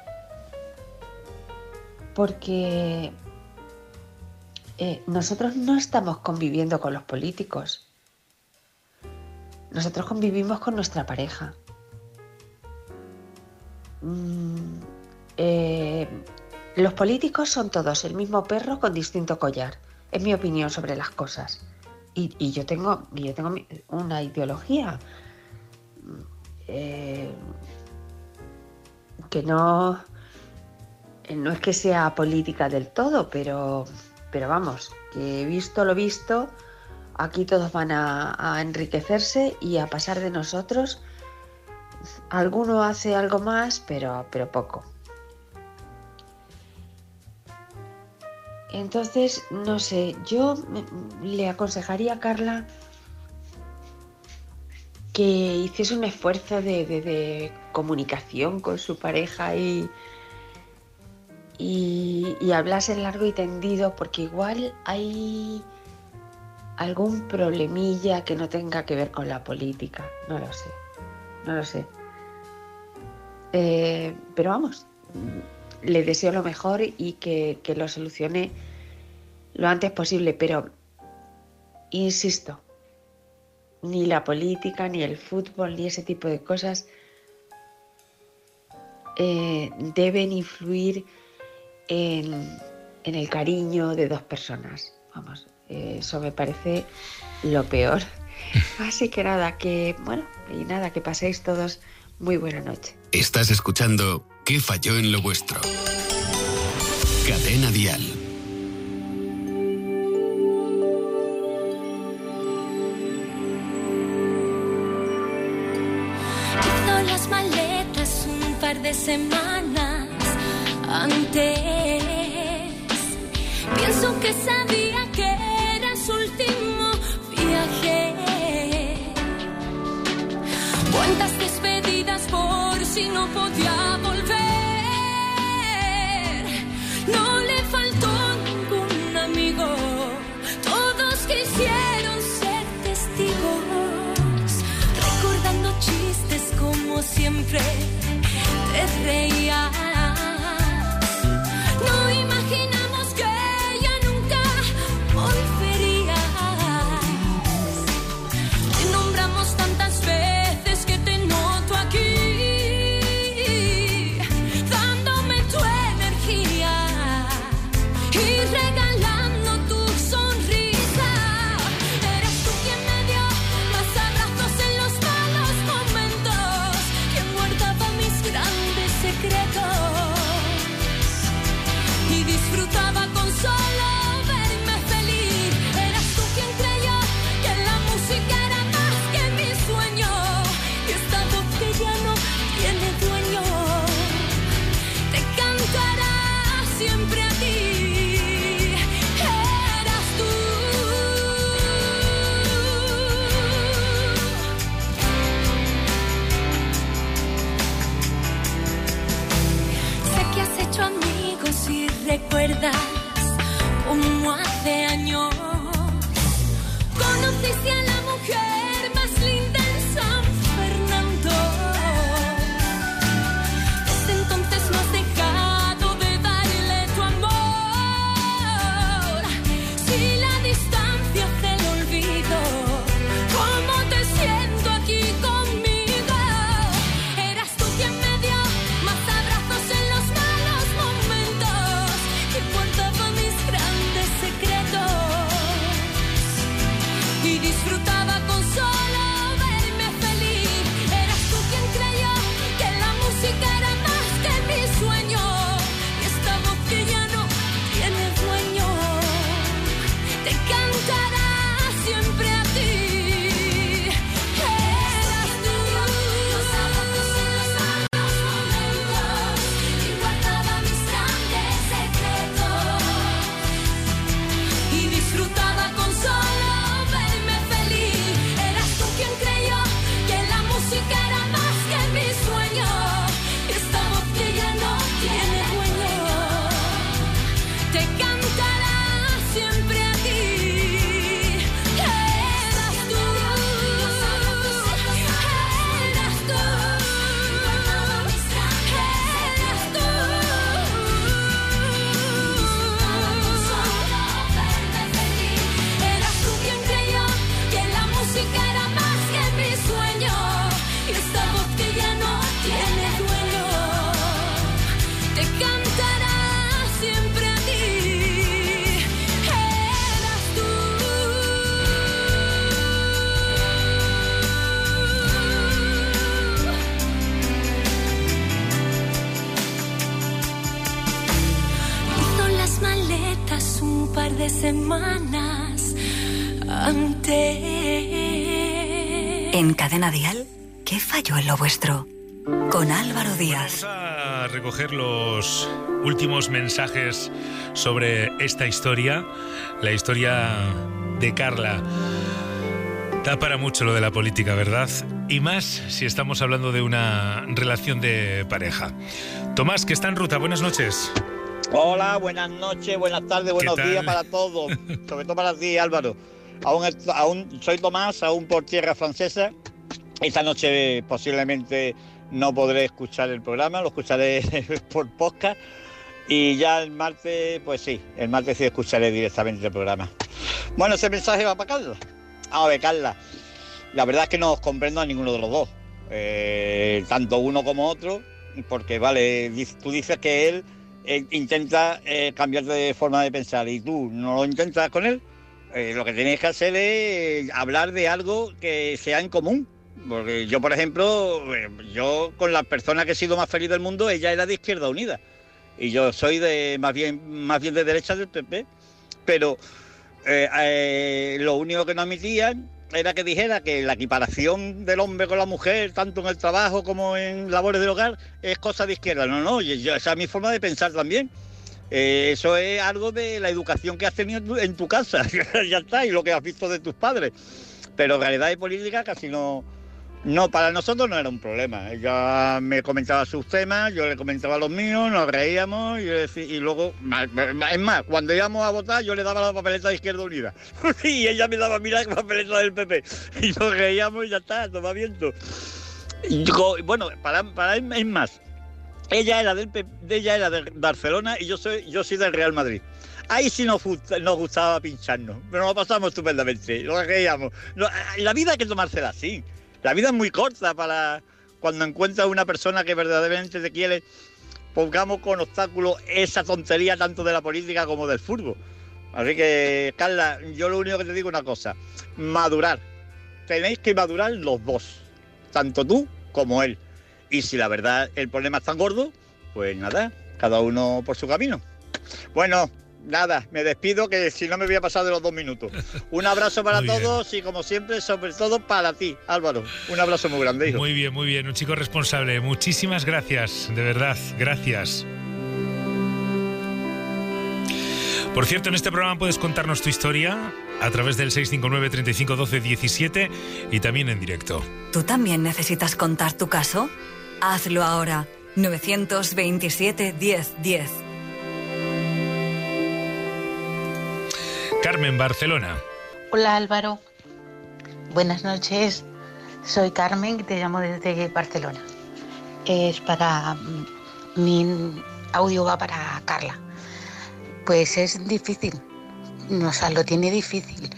Porque nosotros no estamos conviviendo con los políticos. Nosotros convivimos con nuestra pareja. Los políticos son todos el mismo perro con distinto collar. Es mi opinión sobre las cosas. Y yo tengo una ideología que no es que sea política del todo, pero vamos, que visto lo visto, aquí todos van a enriquecerse y a pasar de nosotros. Alguno hace algo más, pero poco. Entonces, no sé, yo le aconsejaría a Carla que hiciese un esfuerzo de comunicación con su pareja y hablase largo y tendido, porque igual hay algún problemilla que no tenga que ver con la política. No lo sé. Pero vamos, le deseo lo mejor y que lo solucione lo antes posible, pero insisto, ni la política, ni el fútbol, ni ese tipo de cosas deben influir en el cariño de dos personas. Vamos, eso me parece lo peor. Así que nada, que paséis todos muy buena noche. Estás escuchando ¿Qué falló en lo vuestro? Cadena Dial. Hizo las maletas un par de semanas antes. Pienso que sabía que era su último viaje. Cuántas despedidas por si no podía volver. No le faltó ningún amigo. Todos quisieron ser testigos. Recordando chistes como siempre te reías. No imaginamos que ella nunca volvería. Te nombramos tantas veces que te noto aquí, dándome tu energía y regalando tu sonrisa. Eres tú quien me dio más abrazos en los malos momentos, quien guardaba mis grandes secretos y disfrutaba con solo verme feliz. Eras tú quien creyó que la música era más que mi sueño, y esta voz que ya no tiene dueño te cantará siempre a ti. Eras tú. Sé que has hecho amigos y recuerdas como hace años conociste a la mujer más linda en San Fernando. Desde entonces no has dejado de darle tu amor. Si la distancia hace el olvido, ¿cómo te siento aquí conmigo? Eras tú quien me dio más abrazos en los malos momentos, que guardaba de semanas antes. En Cadena Dial, ¿qué falló en lo vuestro? Con Álvaro Díaz. Vamos a recoger los últimos mensajes sobre esta historia, la historia de Carla. Da para mucho lo de la política, ¿verdad? Y más si estamos hablando de una relación de pareja. Tomás, que está en ruta, buenas noches. Hola, buenas noches, buenas tardes, buenos días para todos, sobre todo para ti, Álvaro. Aún soy Tomás, aún por tierra francesa. Esta noche posiblemente no podré escuchar el programa, lo escucharé por podcast. Y ya el martes, pues sí, el martes sí escucharé directamente el programa. Bueno, ese mensaje va para Carla. A ver, Carla, la verdad es que no os comprendo a ninguno de los dos, tanto uno como otro, porque vale, tú dices que él intenta cambiar de forma de pensar y tú no lo intentas con él. Lo que tienes que hacer es hablar de algo que sea en común. Porque yo, por ejemplo, yo con la persona que he sido más feliz del mundo, ella era de Izquierda Unida. Y yo soy más bien de derecha del PP. Pero lo único que no admitían era que dijera que la equiparación del hombre con la mujer, tanto en el trabajo como en labores del hogar, es cosa de izquierda. No, esa es mi forma de pensar también. Eso es algo de la educación que has tenido en tu casa, ya está, y lo que has visto de tus padres. Pero en realidad y política casi no, para nosotros no era un problema. Ella me comentaba sus temas, yo le comentaba los míos, nos reíamos y luego, es más, cuando íbamos a votar yo le daba la papeleta de Izquierda Unida y ella me daba, mira, la papeleta del PP y nos reíamos y ya está, toma viento. Bueno, para él es más. Ella era de Barcelona y yo soy del Real Madrid. Ahí sí nos gustaba pincharnos, pero nos lo pasamos estupendamente, nos reíamos. La vida hay que tomársela así. La vida es muy corta para cuando encuentras una persona que verdaderamente te quiere. Pongamos con obstáculos esa tontería tanto de la política como del fútbol. Así que, Carla, yo lo único que te digo es una cosa: madurar. Tenéis que madurar los dos, tanto tú como él. Y si la verdad el problema es tan gordo, pues nada, cada uno por su camino. Bueno, nada, me despido, que si no me voy a pasar de los 2 minutos. Un abrazo para todos y como siempre, sobre todo para ti, Álvaro. Un abrazo muy grande, hijo. Muy bien, un chico responsable. Muchísimas gracias, de verdad, gracias. Por cierto, en este programa puedes contarnos tu historia a través del 659 35 12 17 y también en directo. ¿Tú también necesitas contar tu caso? Hazlo ahora. 927 10 10. Carmen, Barcelona. Hola, Álvaro. Buenas noches. Soy Carmen y te llamo desde Barcelona. Es para... mi audio va para Carla. Pues es difícil. O sea, lo tiene difícil.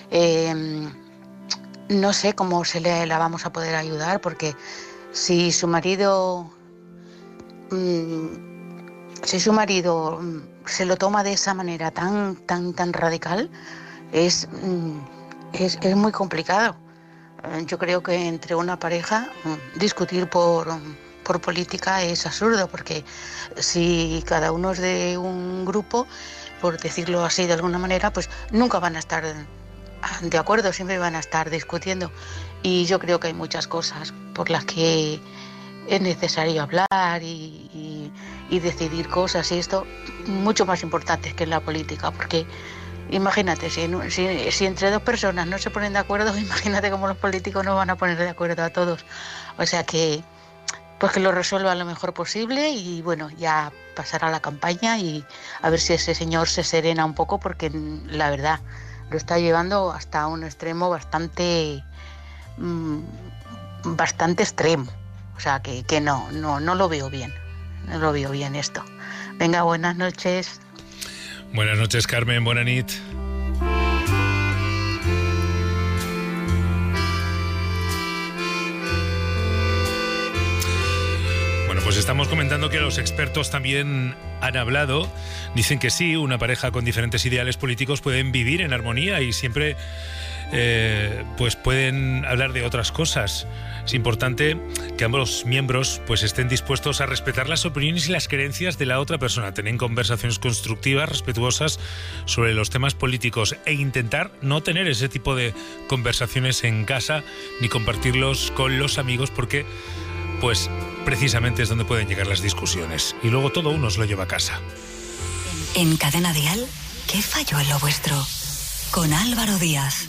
No sé cómo la vamos a poder ayudar, porque si su marido se lo toma de esa manera tan radical, es muy complicado. Yo creo que entre una pareja discutir por política es absurdo, porque si cada uno es de un grupo, por decirlo así de alguna manera, pues nunca van a estar de acuerdo, siempre van a estar discutiendo. Y yo creo que hay muchas cosas por las que es necesario hablar y decidir cosas, y esto mucho más importantes que en la política, porque imagínate, si entre dos personas no se ponen de acuerdo, imagínate cómo los políticos no van a poner de acuerdo a todos. O sea que pues que lo resuelva lo mejor posible y bueno, ya pasará la campaña y a ver si ese señor se serena un poco, porque la verdad lo está llevando hasta un extremo bastante extremo. O sea que no lo veo bien. No lo veo bien esto. Venga, buenas noches. Buenas noches, Carmen. Buena nit. Bueno, pues estamos comentando que los expertos también han hablado. Dicen que sí, una pareja con diferentes ideales políticos pueden vivir en armonía y siempre pues pueden hablar de otras cosas. es importante que ambos miembros pues estén dispuestos a respetar las opiniones y las creencias de la otra persona, tener conversaciones constructivas, respetuosas sobre los temas políticos e intentar no tener ese tipo de conversaciones en casa ni compartirlos con los amigos, porque pues precisamente es donde pueden llegar las discusiones y luego todo uno se lo lleva a casa. En Cadena Dial, ¿qué falló en lo vuestro? Con Álvaro Díaz.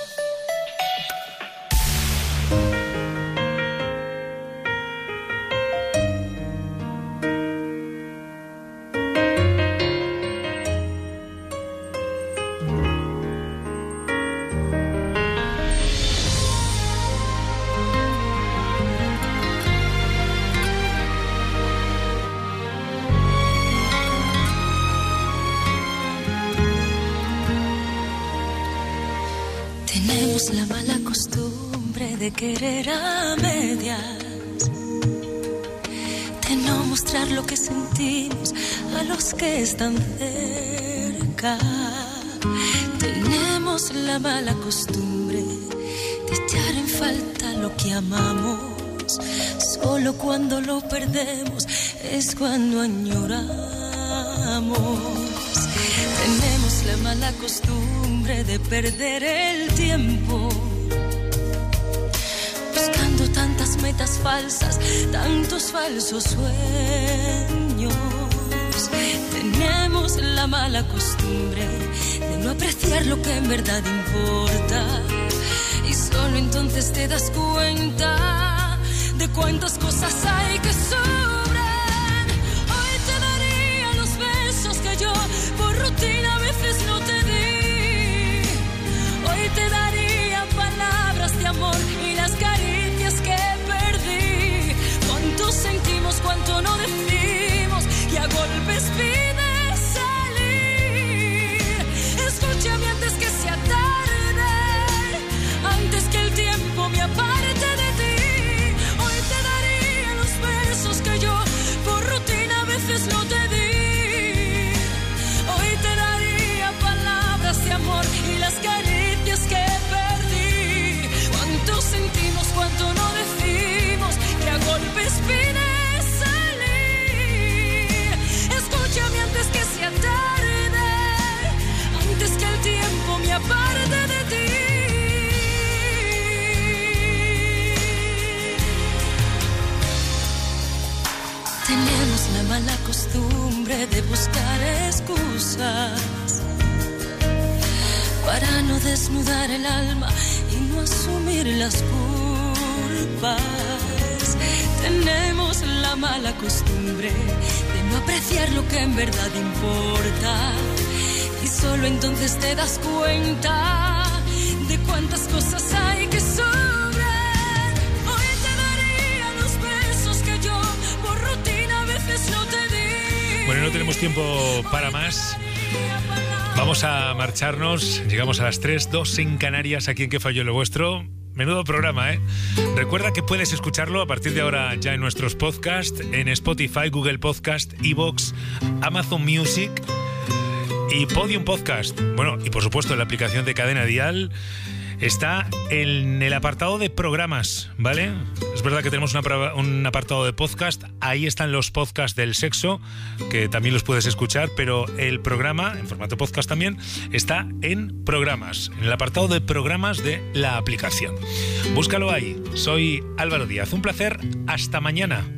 La mala costumbre de querer a medias, de no mostrar lo que sentimos a los que están cerca. Tenemos la mala costumbre de echar en falta lo que amamos. Solo cuando lo perdemos es cuando añoramos. Tenemos la mala costumbre de perder el tiempo buscando tantas metas falsas, tantos falsos sueños. Tenemos la mala costumbre de no apreciar lo que en verdad importa, y solo entonces te das cuenta de cuántas cosas hay que sobran. Hoy te daría los besos que yo por rutina a veces no te di. Hoy te daría palabras de amor y las caricias que perdí. Cuánto sentimos, cuánto no decimos, y a golpes pide salir. Escúchame antes que sea tarde, antes que el tiempo me aparte de ti. Hoy te daría los besos que yo por rutina a veces no te di. Hoy te daría palabras de amor y las caricias que perdí. Cuánto sentimos, cuánto no decimos, que a golpes pide salir. Escúchame antes que sea tarde, antes que el tiempo me aparte de ti. Tenemos la mala costumbre de buscar excusas para no desnudar el alma y no asumir las culpas. Tenemos la mala costumbre de no apreciar lo que en verdad importa, y solo entonces te das cuenta de cuántas cosas hay que sobran. Hoy te daría los besos que yo por rutina a veces no te di. Bueno, no tenemos tiempo para más. Vamos a marcharnos. Llegamos a las 3, 2 en Canarias, aquí en ¿Qué falló en lo vuestro? Menudo programa, ¿eh? Recuerda que puedes escucharlo a partir de ahora ya en nuestros podcasts, en Spotify, Google Podcast, iVoox, Amazon Music y Podium Podcast. Bueno, y por supuesto en la aplicación de Cadena Dial. Está en el apartado de programas, ¿vale? Es verdad que tenemos un apartado de podcast. Ahí están los podcasts del sexo, que también los puedes escuchar, pero el programa, en formato podcast también, está en programas, en el apartado de programas de la aplicación. Búscalo ahí. Soy Álvaro Díaz. Un placer. Hasta mañana.